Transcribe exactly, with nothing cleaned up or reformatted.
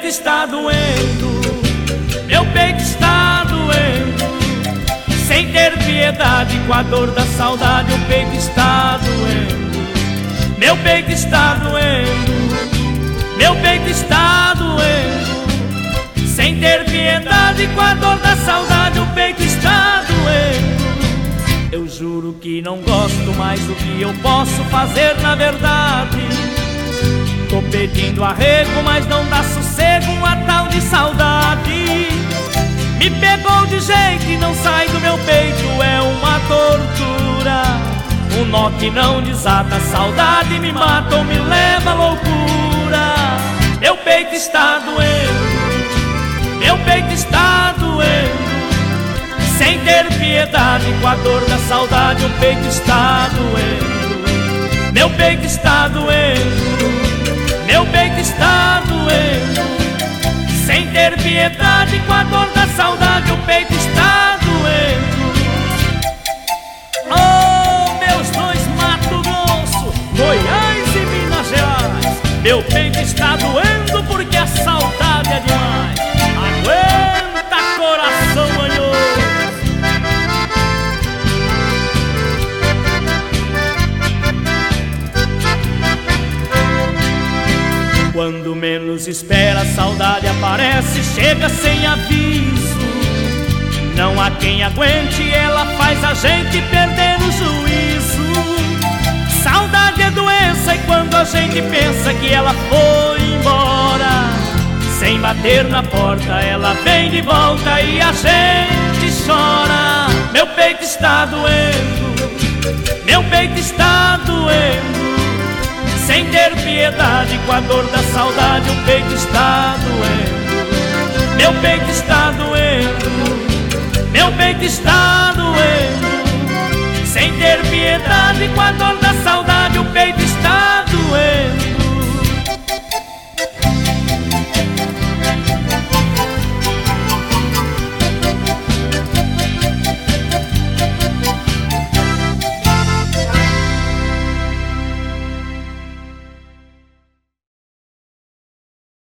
peito está doendo, meu peito está doendo. Sem ter piedade com a dor da saudade, o peito está doendo, meu peito está doendo, meu peito está doendo. Sem ter piedade com a dor da saudade, o peito está doendo. Eu juro que não gosto mais do que eu posso fazer na verdade. Tô pedindo arrego, mas não dá sossego uma tal de saudade. Me pegou de jeito e não sai do meu peito, é uma tortura. Um nó que não desata, a saudade me mata ou me leva à loucura. Meu peito está doendo, meu peito está doendo. Sem ter piedade com a dor da saudade, o peito está doendo, meu peito está doendo, meu peito está doendo. Sem ter piedade com a dor da saudade, o peito está doendo. Oh, meus dois Mato Grosso, Goiás e Minas Gerais, meu peito está doendo porque a saudade é demais. Aguenta, coração manhoso. Quando menos espera, a saudade aparece, chega sem aviso. Não há quem aguente, ela faz a gente perder o juízo. Saudade é doença e quando a gente pensa que ela foi embora, sem bater na porta, ela vem de volta e a gente chora. Meu peito está doendo, meu peito está doendo. Sem ter piedade com a dor da saudade, o peito está doendo, meu peito está doendo, meu peito está doendo. Sem ter piedade com a dor